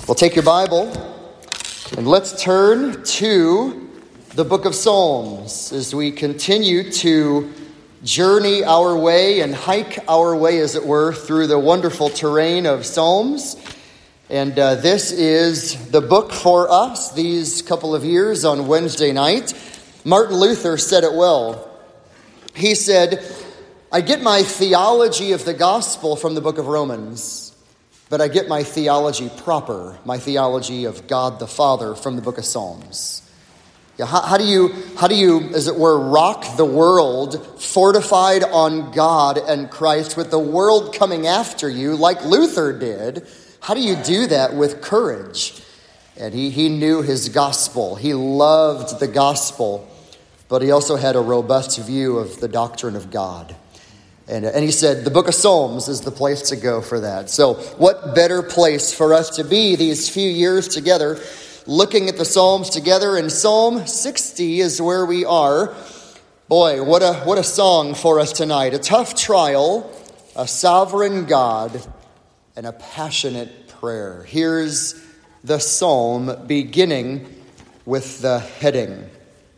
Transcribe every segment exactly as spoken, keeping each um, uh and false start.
Well, take your Bible and let's turn to the book of Psalms as we continue to journey our way and hike our way, as it were, through the wonderful terrain of Psalms. And uh, this is the book for us these couple of years on Wednesday night. Martin Luther said it well. He said, I get my theology of the gospel from the book of Romans, but I get my theology proper, my theology of God the Father, from the book of Psalms. Yeah, how, how do you, how do you, as it were, rock the world fortified on God and Christ with the world coming after you like Luther did? How do you do that with courage? And he, he knew his gospel. He loved the gospel, but he also had a robust view of the doctrine of God. And, and he said, the book of Psalms is the place to go for that. So what better place for us to be these few years together, looking at the Psalms together. And Psalm sixty is where we are. Boy, what a, what a song for us tonight. A tough trial, a sovereign God, and a passionate prayer. Here's the psalm beginning with the heading.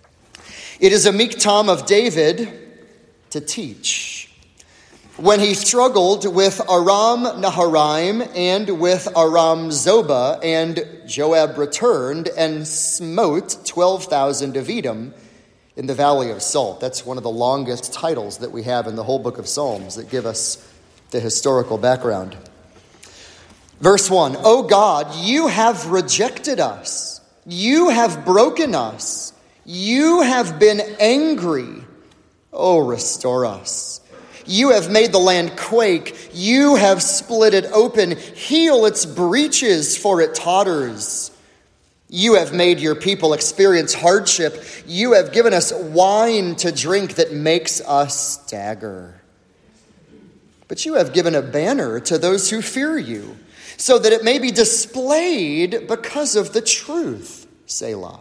It is a meek tom of David to teach. When he struggled with Aram Naharaim and with Aram Zobah, and Joab returned and smote twelve thousand of Edom in the valley of Salt. That's one of the longest titles that we have in the whole book of Psalms that give us the historical background. Verse one, O God, you have rejected us. You have broken us. You have been angry. Oh, restore us. You have made the land quake. You have split it open. Heal its breaches, for it totters. You have made your people experience hardship. You have given us wine to drink that makes us stagger. But you have given a banner to those who fear you, so that it may be displayed because of the truth. Selah.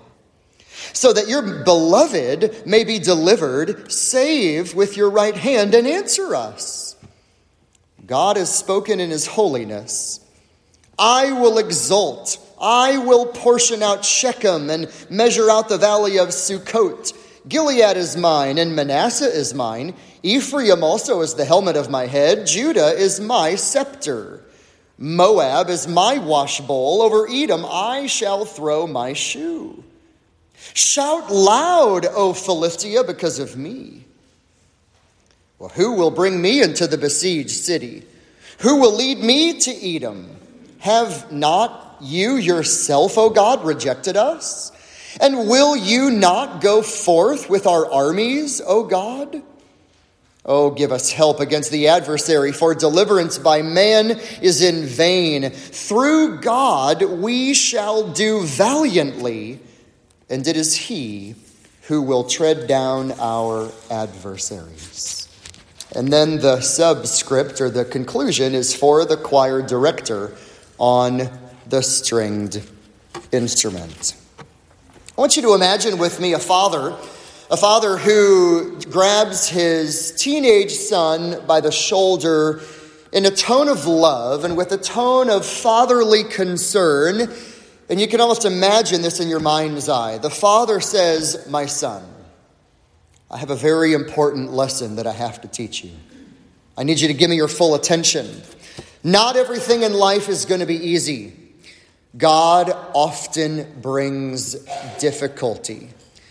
So that your beloved may be delivered, saved with your right hand, and answer us. God has spoken in his holiness. I will exult. I will portion out Shechem and measure out the valley of Sukkot. Gilead is mine, and Manasseh is mine. Ephraim also is the helmet of my head. Judah is my scepter. Moab is my washbowl. Over Edom I shall throw my shoe. Shout loud, O Philistia, because of me. Well, who will bring me into the besieged city? Who will lead me to Edom? Have not you yourself, O God, rejected us? And will you not go forth with our armies, O God? Oh, give us help against the adversary, for deliverance by man is in vain. Through God we shall do valiantly, and it is he who will tread down our adversaries. And then the subscript, or the conclusion, is for the choir director on the stringed instrument. I want you to imagine with me a father, a father who grabs his teenage son by the shoulder in a tone of love and with a tone of fatherly concern. And you can almost imagine this in your mind's eye. The father says, my son, I have a very important lesson that I have to teach you. I need you to give me your full attention. Not everything in life is going to be easy. God often brings difficulty.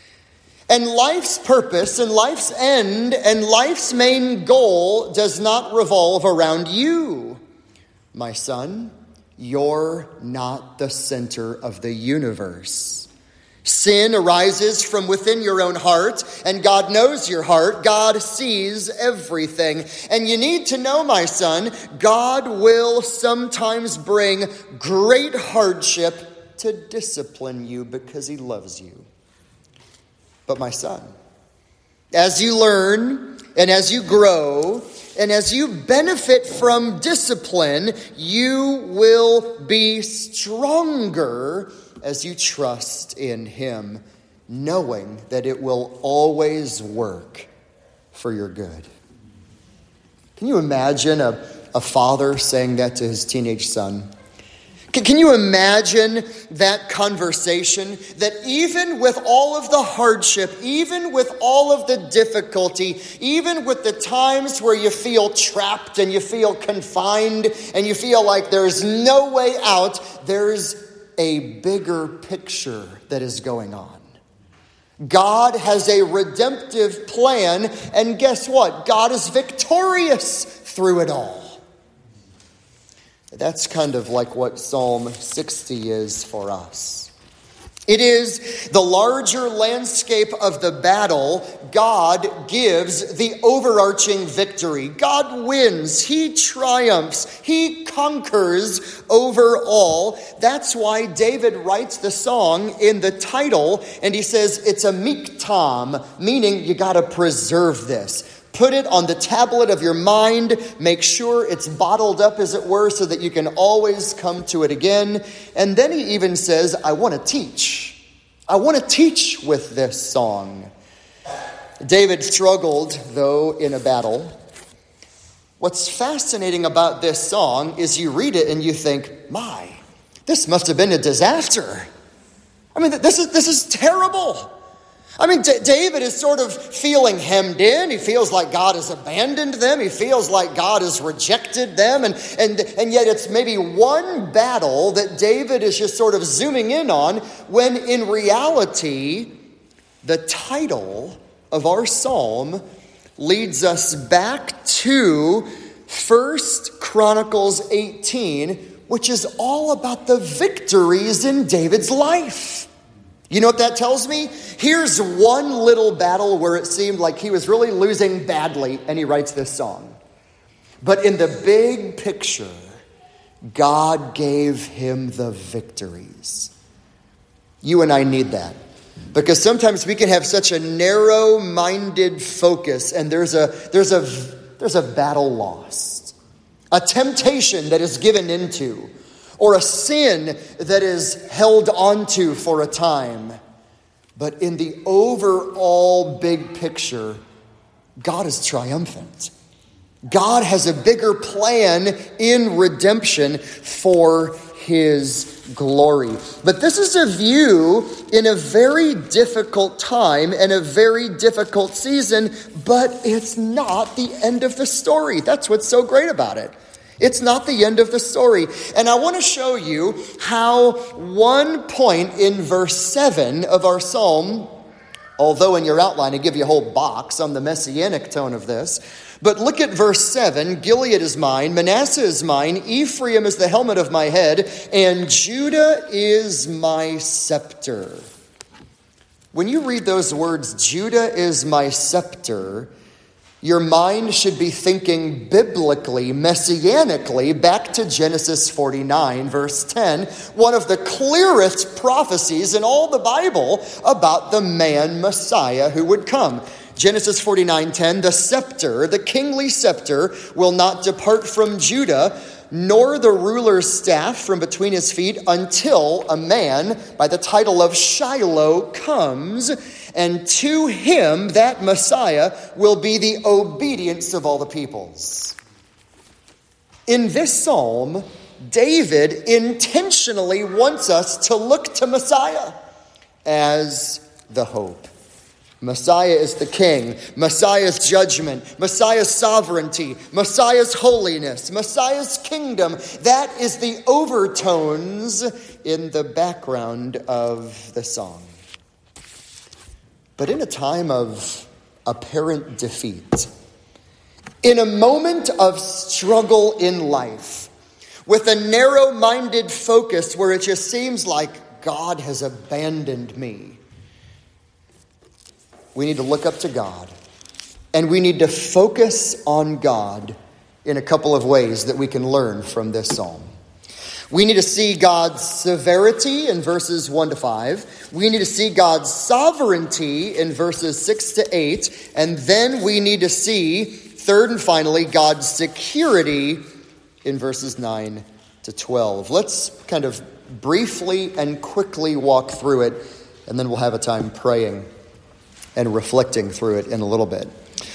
And life's purpose and life's end and life's main goal does not revolve around you, my son. You're not the center of the universe. Sin arises from within your own heart, and God knows your heart. God sees everything. And you need to know, my son, God will sometimes bring great hardship to discipline you because he loves you. But my son, as you learn and as you grow, and as you benefit from discipline, you will be stronger as you trust in him, knowing that it will always work for your good. Can you imagine a, a father saying that to his teenage son? Can you imagine that conversation? That even with all of the hardship, even with all of the difficulty, even with the times where you feel trapped and you feel confined and you feel like there's no way out, there's a bigger picture that is going on. God has a redemptive plan, and guess what? God is victorious through it all. That's kind of like what Psalm sixty is for us. It is the larger landscape of the battle. God gives the overarching victory. God wins. He triumphs. He conquers over all. That's why David writes the song in the title, and he says it's a miktam, meaning you got to preserve this. Put it on the tablet of your mind. Make sure it's bottled up, as it were, so that you can always come to it again. And then he even says, I want to teach. I want to teach with this song. David struggled, though, in a battle. What's fascinating about this song is you read it and you think, my, this must have been a disaster. I mean, this is this is terrible. I mean, D- David is sort of feeling hemmed in. He feels like God has abandoned them. He feels like God has rejected them. And, and, and yet it's maybe one battle that David is just sort of zooming in on, when in reality, the title of our psalm leads us back to First Chronicles eighteen, which is all about the victories in David's life. You know what that tells me? Here's one little battle where it seemed like he was really losing badly, and he writes this song. But in the big picture, God gave him the victories. You and I need that. Because sometimes we can have such a narrow-minded focus, and there's a there's a there's a battle lost. A temptation that is given into. Or a sin that is held onto for a time. But in the overall big picture, God is triumphant. God has a bigger plan in redemption for his glory. But this is a view in a very difficult time and a very difficult season, but it's not the end of the story. That's what's so great about it. It's not the end of the story. And I want to show you how one point in verse seven of our psalm, although in your outline I give you a whole box on the messianic tone of this, but look at verse seven. Gilead is mine, Manasseh is mine, Ephraim is the helmet of my head, and Judah is my scepter. When you read those words, Judah is my scepter, your mind should be thinking biblically, messianically, back to Genesis forty-nine, verse ten, one of the clearest prophecies in all the Bible about the man Messiah who would come. Genesis forty-nine ten, the scepter, the kingly scepter, will not depart from Judah, nor the ruler's staff from between his feet, until a man by the title of Shiloh comes, and to him, that Messiah, will be the obedience of all the peoples. In this psalm, David intentionally wants us to look to Messiah as the hope. Messiah is the king, Messiah's judgment, Messiah's sovereignty, Messiah's holiness, Messiah's kingdom. That is the overtones in the background of the song. But in a time of apparent defeat, in a moment of struggle in life, with a narrow-minded focus where it just seems like God has abandoned me, we need to look up to God, and we need to focus on God in a couple of ways that we can learn from this psalm. We need to see God's severity in verses one to five. We need to see God's sovereignty in verses six to eight. And then we need to see, third and finally, God's security in verses nine to twelve. Let's kind of briefly and quickly walk through it, and then we'll have a time praying and reflecting through it in a little bit.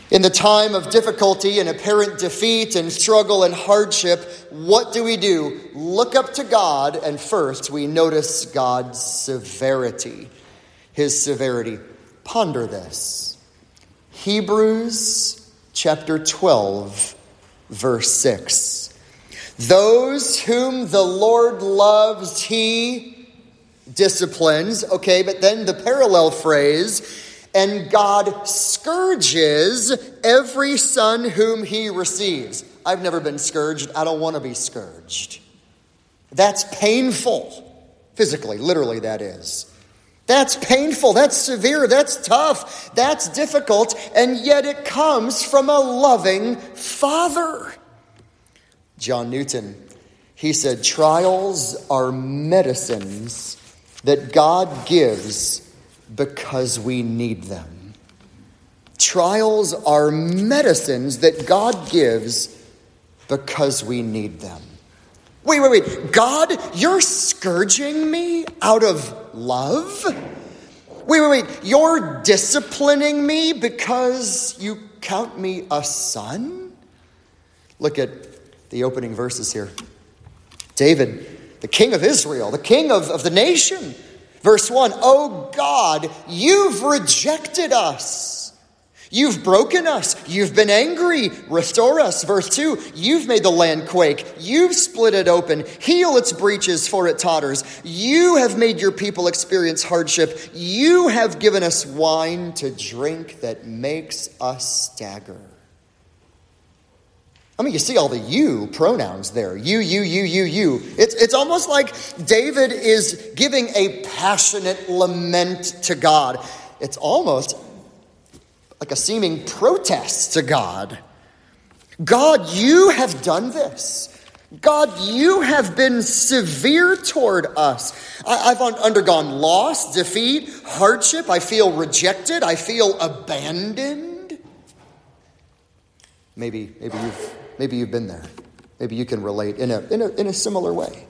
In the time of difficulty and apparent defeat and struggle and hardship, what do we do? Look up to God, and first we notice God's severity. His severity. Ponder this. Hebrews chapter twelve, verse six. Those whom the Lord loves, he disciplines. Okay, but then the parallel phrase, and God scourges every son whom he receives. I've never been scourged. I don't want to be scourged. That's painful. Physically, literally that is. That's painful. That's severe. That's tough. That's difficult. And yet it comes from a loving Father. John Newton, he said, trials are medicines that God gives because we need them. Trials are medicines that God gives because we need them. Wait, wait, wait. God, you're scourging me out of love? Wait, wait, wait. You're disciplining me because you count me a son? Look at the opening verses here. David, the king of Israel, the king of, of the nation. Verse one, oh God, you've rejected us. You've broken us. You've been angry. Restore us. Verse two, you've made the land quake. You've split it open. Heal its breaches, for it totters. You have made your people experience hardship. You have given us wine to drink that makes us stagger. I mean, you see all the you pronouns there. You, you, you, you, you. It's, it's almost like David is giving a passionate lament to God. It's almost like a seeming protest to God. God, you have done this. God, you have been severe toward us. I, I've undergone loss, defeat, hardship. I feel rejected. I feel abandoned. Maybe, maybe you've... Maybe you've been there. Maybe you can relate in a in a, in a similar way.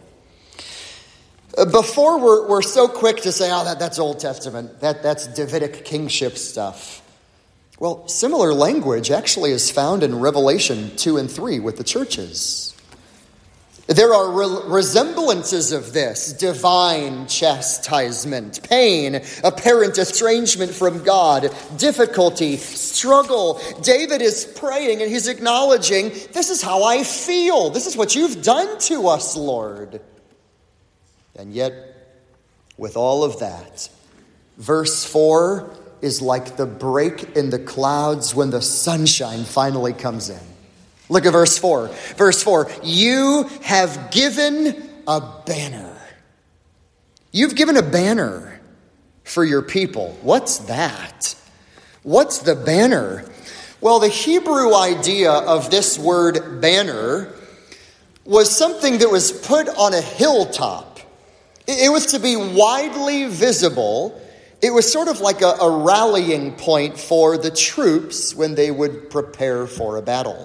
Before we're, we're so quick to say, oh, that, that's Old Testament. That, that's Davidic kingship stuff. Well, similar language actually is found in Revelation two and three with the churches. There are re- resemblances of this: divine chastisement, pain, apparent estrangement from God, difficulty, struggle. David is praying and he's acknowledging, this is how I feel. This is what you've done to us, Lord. And yet, with all of that, verse four is like the break in the clouds when the sunshine finally comes in. Look at verse four. Verse four, you have given a banner. You've given a banner for your people. What's that? What's the banner? Well, the Hebrew idea of this word banner was something that was put on a hilltop. It was to be widely visible. It was sort of like a, a rallying point for the troops when they would prepare for a battle.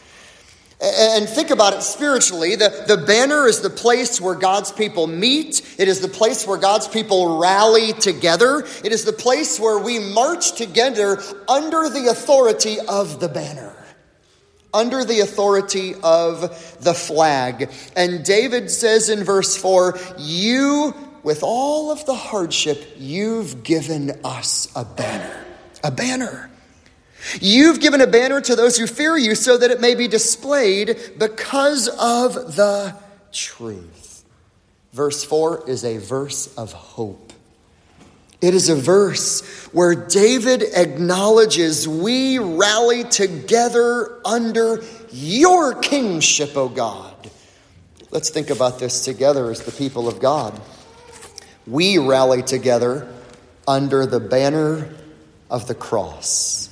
And think about it spiritually. The, the banner is the place where God's people meet. It is the place where God's people rally together. It is the place where we march together under the authority of the banner. Under the authority of the flag. And David says in verse four, you, with all of the hardship, you've given us a banner. A banner. You've given a banner to those who fear you so that it may be displayed because of the truth. Verse four is a verse of hope. It is a verse where David acknowledges we rally together under your kingship, O God. Let's think about this together as the people of God. We rally together under the banner of the cross.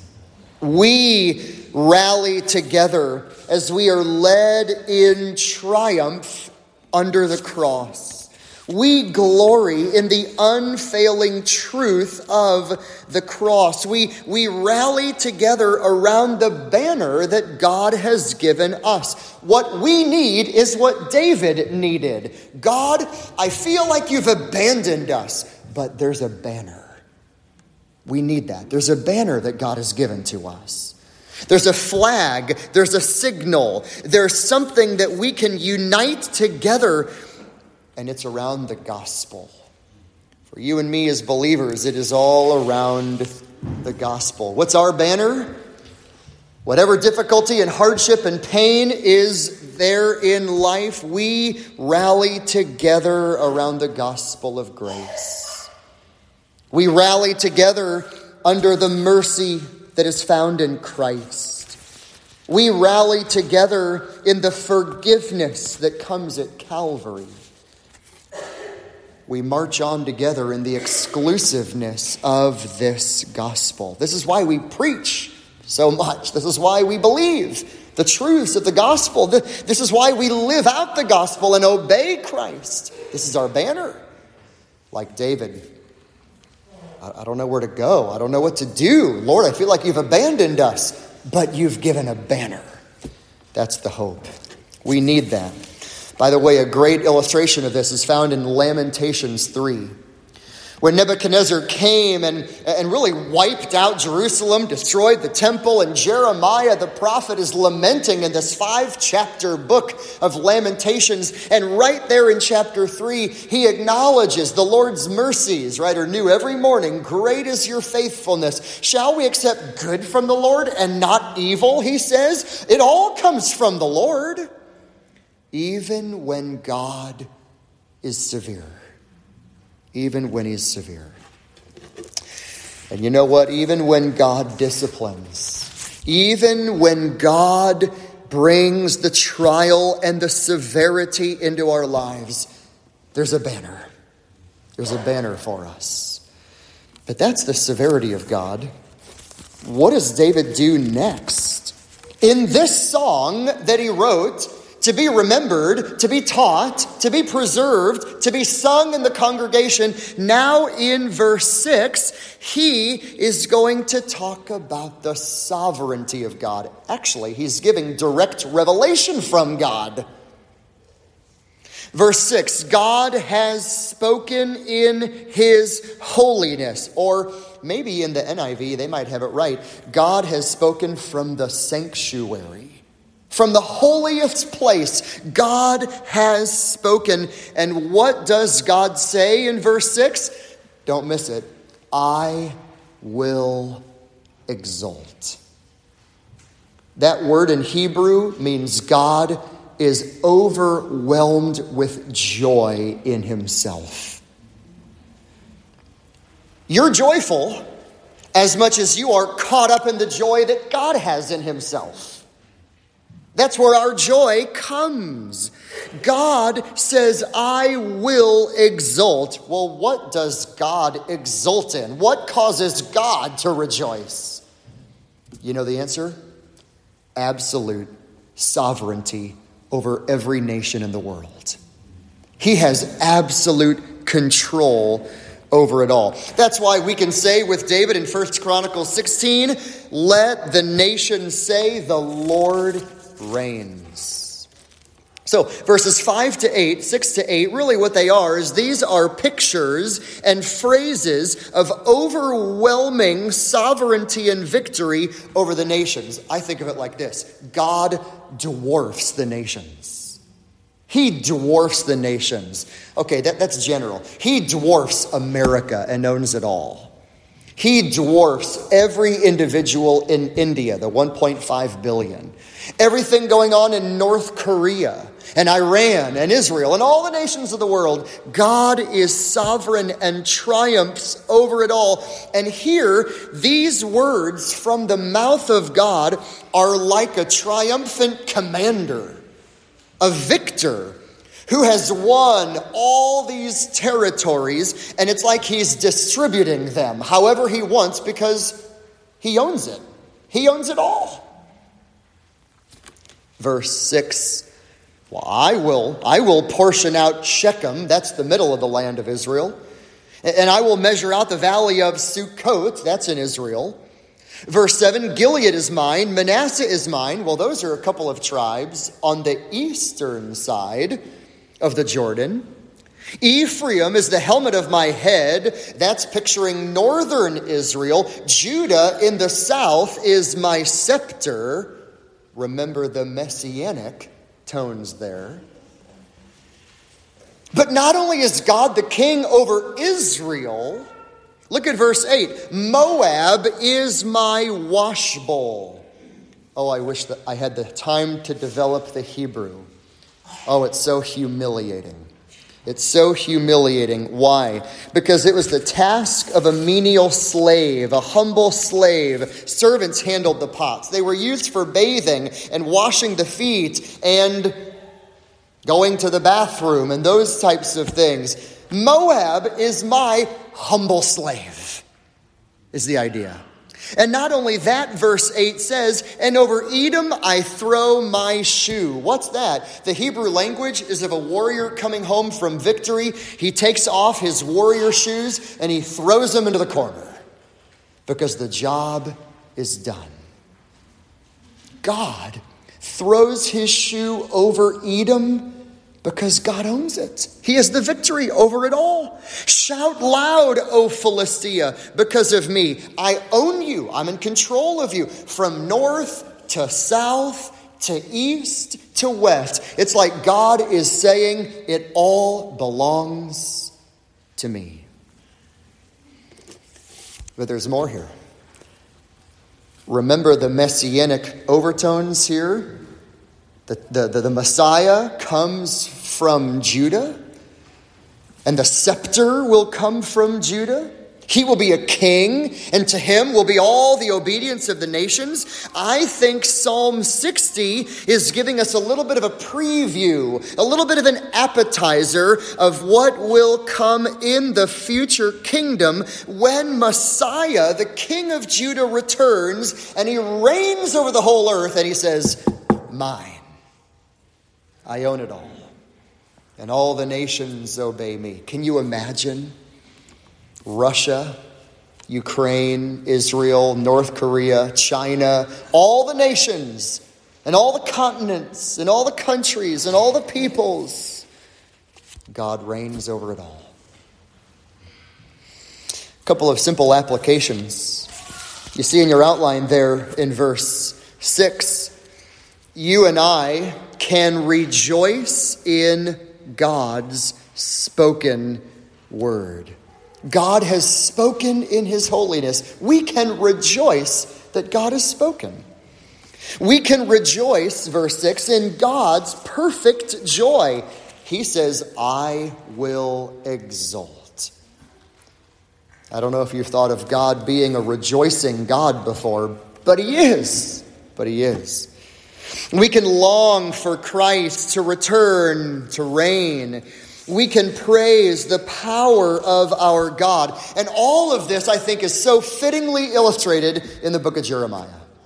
We rally together as we are led in triumph under the cross. We glory in the unfailing truth of the cross. We, we rally together around the banner that God has given us. What we need is what David needed. God, I feel like you've abandoned us, but there's a banner. We need that. There's a banner that God has given to us. There's a flag, there's a signal, there's something that we can unite together, and it's around the gospel. For you and me as believers, it is all around the gospel. What's our banner? Whatever difficulty and hardship and pain is there in life, we rally together around the gospel of grace. We rally together under the mercy that is found in Christ. We rally together in the forgiveness that comes at Calvary. We march on together in the exclusiveness of this gospel. This is why we preach so much. This is why we believe the truths of the gospel. This is why we live out the gospel and obey Christ. This is our banner. Like David, I don't know where to go. I don't know what to do. Lord, I feel like you've abandoned us, but you've given a banner. That's the hope. We need that. By the way, a great illustration of this is found in Lamentations three. When Nebuchadnezzar came and, and really wiped out Jerusalem, destroyed the temple, and Jeremiah the prophet is lamenting in this five-chapter book of Lamentations. And right there in chapter three, he acknowledges the Lord's mercies, right, are new every morning. Great is your faithfulness. Shall we accept good from the Lord and not evil, he says? It all comes from the Lord, even when God is severe. Even when he's severe. And you know what? Even when God disciplines, even when God brings the trial and the severity into our lives, there's a banner. There's a banner for us. But that's the severity of God. What does David do next? In this song that he wrote, to be remembered, to be taught, to be preserved, to be sung in the congregation. Now in verse six, he is going to talk about the sovereignty of God. Actually, he's giving direct revelation from God. Verse six, God has spoken in his holiness. Or maybe in the N I V, they might have it right. God has spoken from the sanctuary. From the holiest place, God has spoken. And what does God say in verse six? Don't miss it. I will exult. That word in Hebrew means God is overwhelmed with joy in himself. You're joyful as much as you are caught up in the joy that God has in himself. That's where our joy comes. God says, I will exult. Well, what does God exult in? What causes God to rejoice? You know the answer? Absolute sovereignty over every nation in the world. He has absolute control over it all. That's why we can say with David in First Chronicles sixteen, let the nations say the Lord reigns. So verses five to eight, six to eight, really what they are is these are pictures and phrases of overwhelming sovereignty and victory over the nations. I think of it like this. God dwarfs the nations. He dwarfs the nations. Okay, that, that's general. He dwarfs America and owns it all. He dwarfs every individual in India, the one point five billion. Everything going on in North Korea and Iran and Israel and all the nations of the world. God is sovereign and triumphs over it all. And here, these words from the mouth of God are like a triumphant commander, a victor who has won all these territories, and it's like he's distributing them however he wants because he owns it. He owns it all. Verse six, well, I will, I will portion out Shechem, that's the middle of the land of Israel, and I will measure out the valley of Sukkot, that's in Israel. Verse seven, Gilead is mine, Manasseh is mine. Well, those are a couple of tribes on the eastern side of the Jordan. Ephraim is the helmet of my head. That's picturing northern Israel. Judah in the south is my scepter. Remember the messianic tones there. But not only is God the king over Israel, look at verse eight. Moab is my washbowl. Oh, I wish that I had the time to develop the Hebrew. Oh, it's so humiliating. It's so humiliating. Why? Because it was the task of a menial slave, a humble slave. Servants handled the pots. They were used for bathing and washing the feet and going to the bathroom and those types of things. Moab is my humble slave, is the idea. And not only that, verse eight says, and over Edom I throw my shoe. What's that? The Hebrew language is of a warrior coming home from victory. He takes off his warrior shoes and he throws them into the corner because the job is done. God throws his shoe over Edom because God owns it. He has the victory over it all. Shout loud, O Philistia, because of me. I own you. I'm in control of you. From north to south to east to west. It's like God is saying it all belongs to me. But there's more here. Remember the messianic overtones here? The, the, the, the Messiah comes from Judah, and the scepter will come from Judah. He will be a king, and to him will be all the obedience of the nations. I think Psalm sixty is giving us a little bit of a preview, a little bit of an appetizer of what will come in the future kingdom when Messiah, the King of Judah, returns, and he reigns over the whole earth, and he says, mine. I own it all. And all the nations obey me. Can you imagine Russia, Ukraine, Israel, North Korea, China, all the nations and all the continents and all the countries and all the peoples? God reigns over it all. A couple of simple applications. You see in your outline there in verse six, you and I can rejoice in God's spoken word. God has spoken in his holiness. We can rejoice that God has spoken. We can rejoice, verse six, in God's perfect joy. He says, I will exult. I don't know if you've thought of God being a rejoicing God before, but he is. But he is. We can long for Christ to return, to reign. We can praise the power of our God. And all of this, I think, is so fittingly illustrated in the book of Jeremiah.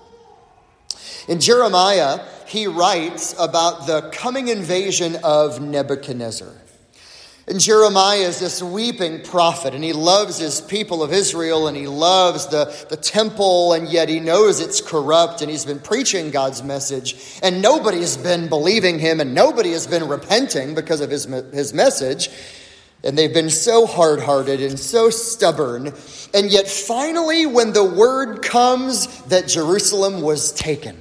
In Jeremiah, he writes about the coming invasion of Nebuchadnezzar. And Jeremiah is this weeping prophet, and he loves his people of Israel, and he loves the, the temple, and yet he knows it's corrupt, and he's been preaching God's message, and nobody has been believing him, and nobody has been repenting because of his, his message. And they've been so hard-hearted and so stubborn. And yet finally, when the word comes that Jerusalem was taken,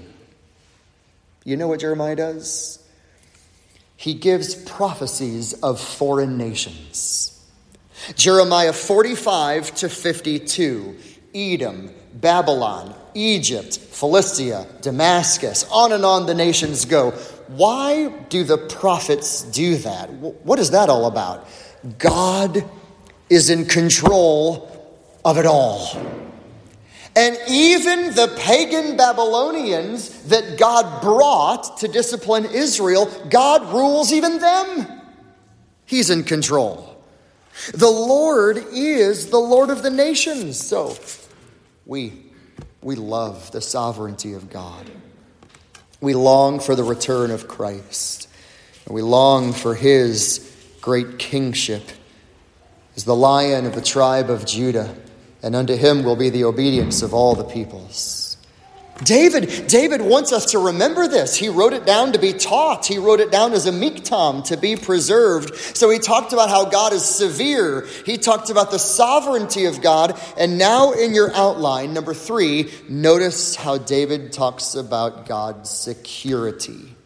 you know what Jeremiah does? He gives prophecies of foreign nations. Jeremiah forty-five to fifty-two, Edom, Babylon, Egypt, Philistia, Damascus, on and on the nations go. Why do the prophets do that? What is that all about? God is in control of it all. And even the pagan Babylonians that God brought to discipline Israel, God rules even them. He's in control. The Lord is the Lord of the nations. So we, we love the sovereignty of God. We long for the return of Christ. And we long for his great kingship as the Lion of the tribe of Judah. And unto him will be the obedience of all the peoples. David, David wants us to remember this. He wrote it down to be taught. He wrote it down as a miktam, to be preserved. So he talked about how God is severe. He talked about the sovereignty of God. And now in your outline, number three, notice how David talks about God's security.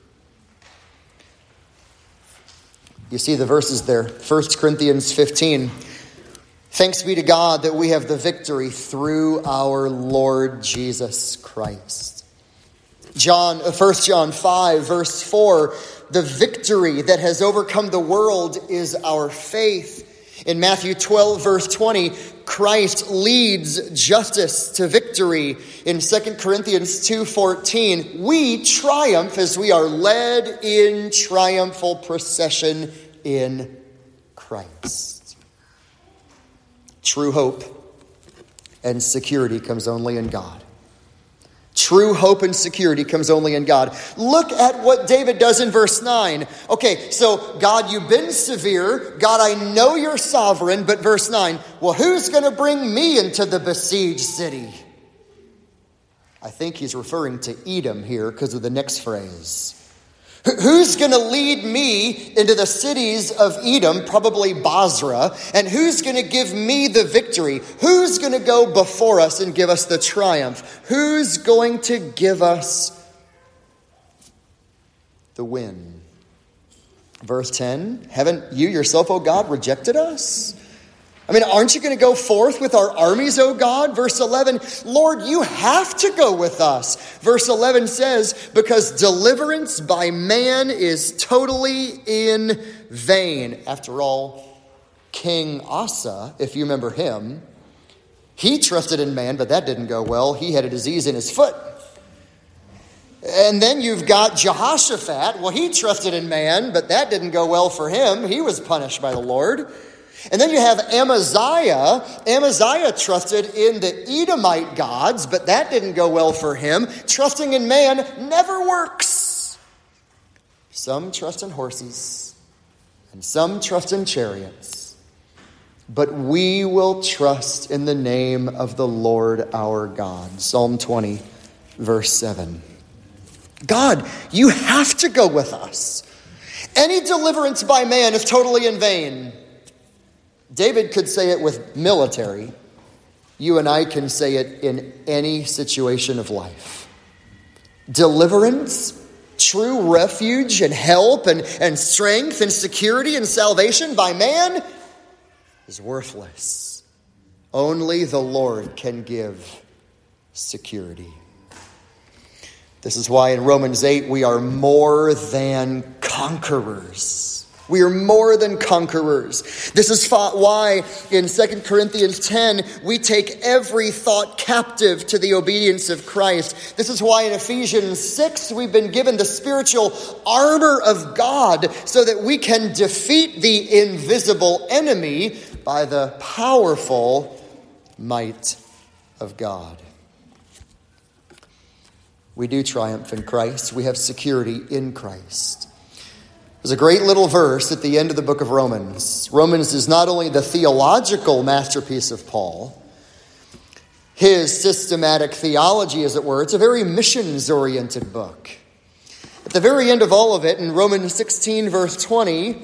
You see the verses there. First Corinthians fifteen. Thanks be to God that we have the victory through our Lord Jesus Christ. John, First John five, verse four, the victory that has overcome the world is our faith. In Matthew twelve, verse twenty, Christ leads justice to victory. In Second Corinthians two fourteen, we triumph as we are led in triumphal procession in Christ. True hope and security comes only in God. True hope and security comes only in God. Look at what David does in verse nine. Okay, so God, you've been severe. God, I know you're sovereign. But verse nine, well, who's going to bring me into the besieged city? I think he's referring to Edom here because of the next phrase. Who's going to lead me into the cities of Edom, probably Basra, and who's going to give me the victory? Who's going to go before us and give us the triumph? Who's going to give us the win? Verse ten, haven't you yourself, O God, rejected us? I mean, aren't you going to go forth with our armies, O God? Verse eleven, Lord, you have to go with us. Verse eleven says, because deliverance by man is totally in vain. After all, King Asa, if you remember him, he trusted in man, but that didn't go well. He had a disease in his foot. And then you've got Jehoshaphat. Well, he trusted in man, but that didn't go well for him. He was punished by the Lord. And then you have Amaziah. Amaziah trusted in the Edomite gods, but that didn't go well for him. Trusting in man never works. Some trust in horses, and some trust in chariots. But we will trust in the name of the Lord our God. Psalm twenty, verse seven. God, you have to go with us. Any deliverance by man is totally in vain. David could say it with military. You and I can say it in any situation of life. Deliverance, true refuge and help and, and strength and security and salvation by man is worthless. Only the Lord can give security. This is why in Romans eight we are more than conquerors. We are more than conquerors. This is why in Second Corinthians ten, we take every thought captive to the obedience of Christ. This is why in Ephesians six, we've been given the spiritual armor of God so that we can defeat the invisible enemy by the powerful might of God. We do triumph in Christ. We have security in Christ. There's a great little verse at the end of the book of Romans. Romans is not only the theological masterpiece of Paul, his systematic theology, as it were. It's a very missions-oriented book. At the very end of all of it, in Romans sixteen, verse twenty,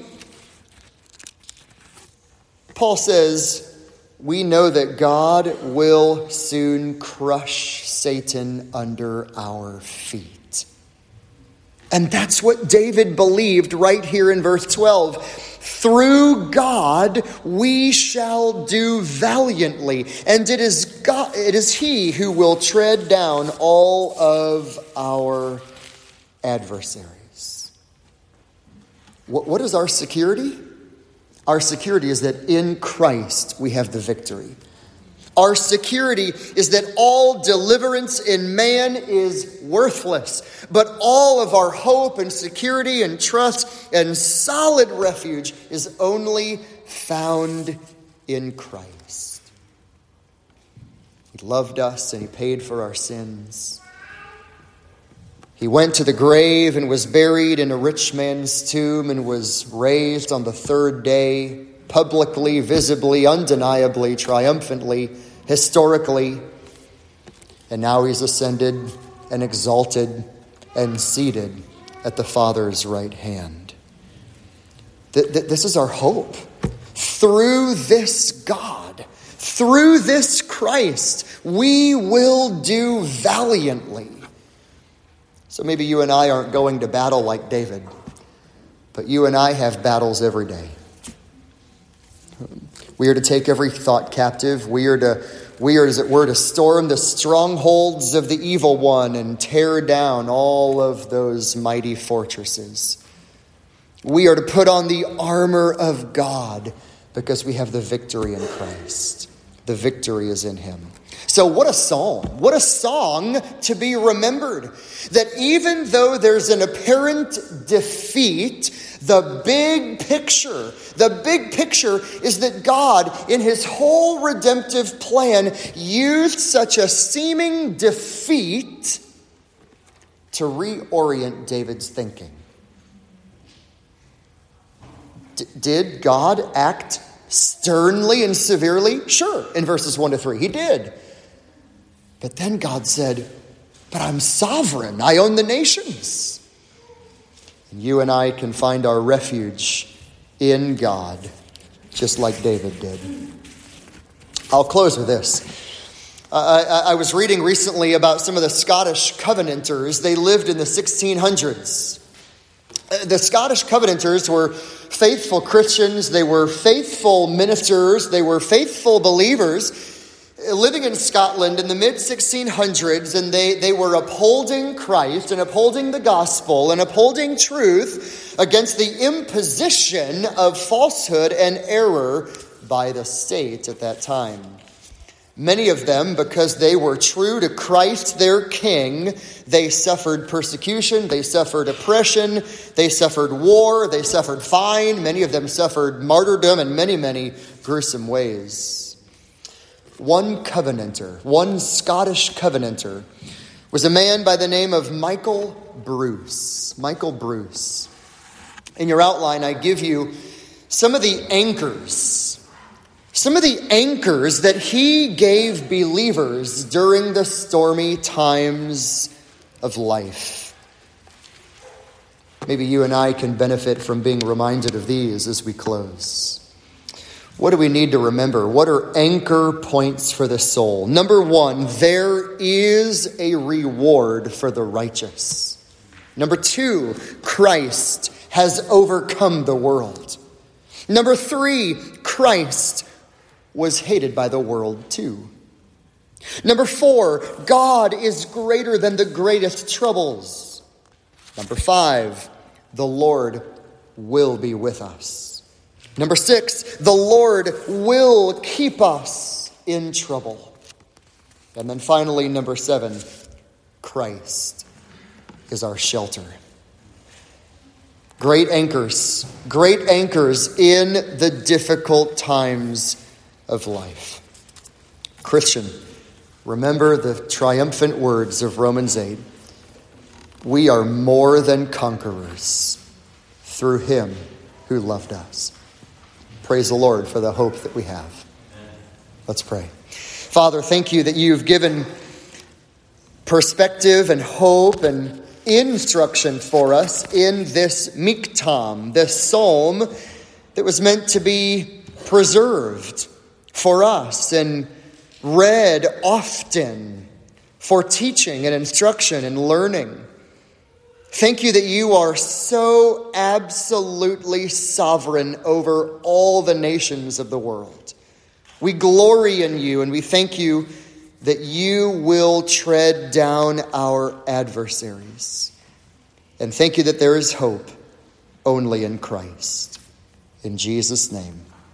Paul says, we know that God will soon crush Satan under our feet. And that's what David believed right here in verse twelve. Through God we shall do valiantly, and it is God, it is He who will tread down all of our adversaries. What, what is our security? Our security is that in Christ we have the victory. Our security is that all deliverance in man is worthless, but all of our hope and security and trust and solid refuge is only found in Christ. He loved us and He paid for our sins. He went to the grave and was buried in a rich man's tomb and was raised on the third day, publicly, visibly, undeniably, triumphantly, historically. And now He's ascended and exalted and seated at the Father's right hand. Th- th- this is our hope. Through this God, through this Christ, we will do valiantly. So maybe you and I aren't going to battle like David, but you and I have battles every day. We are to take every thought captive. We are to, we are, as it were, to storm the strongholds of the evil one and tear down all of those mighty fortresses. We are to put on the armor of God because we have the victory in Christ. The victory is in him. So what a psalm, what a song to be remembered. That even though there's an apparent defeat, the big picture, the big picture is that God, in his whole redemptive plan, used such a seeming defeat to reorient David's thinking. D- did God act sternly and severely? Sure, in verses one to three, he did. But then God said, but I'm sovereign. I own the nations. And you and I can find our refuge in God, just like David did. I'll close with this. Uh, I, I was reading recently about some of the Scottish Covenanters. They lived in the sixteen hundreds. The Scottish Covenanters were faithful Christians. They were faithful ministers. They were faithful believers living in Scotland in the mid sixteen hundreds, and they, they were upholding Christ and upholding the gospel and upholding truth against the imposition of falsehood and error by the state at that time. Many of them, because they were true to Christ, their King, they suffered persecution, they suffered oppression, they suffered war, they suffered fine. Many of them suffered martyrdom in many, many gruesome ways. One Covenanter, one Scottish Covenanter, was a man by the name of Michael Bruce. Michael Bruce. In your outline, I give you some of the anchors Some of the anchors that he gave believers during the stormy times of life. Maybe you and I can benefit from being reminded of these as we close. What do we need to remember? What are anchor points for the soul? Number one, there is a reward for the righteous. Number two, Christ has overcome the world. Number three, Christ was hated by the world too. Number four, God is greater than the greatest troubles. Number five, the Lord will be with us. Number six, the Lord will keep us in trouble. And then finally, number seven, Christ is our shelter. Great anchors, great anchors in the difficult times of life. Christian, remember the triumphant words of Romans eight. We are more than conquerors through him who loved us. Praise the Lord for the hope that we have. Let's pray. Father, thank you that you've given perspective and hope and instruction for us in this miktam, this psalm that was meant to be preserved for us and read often for teaching and instruction and learning. Thank you that you are so absolutely sovereign over all the nations of the world. We glory in you, and we thank you that you will tread down our adversaries. And thank you that there is hope only in Christ. In Jesus' name.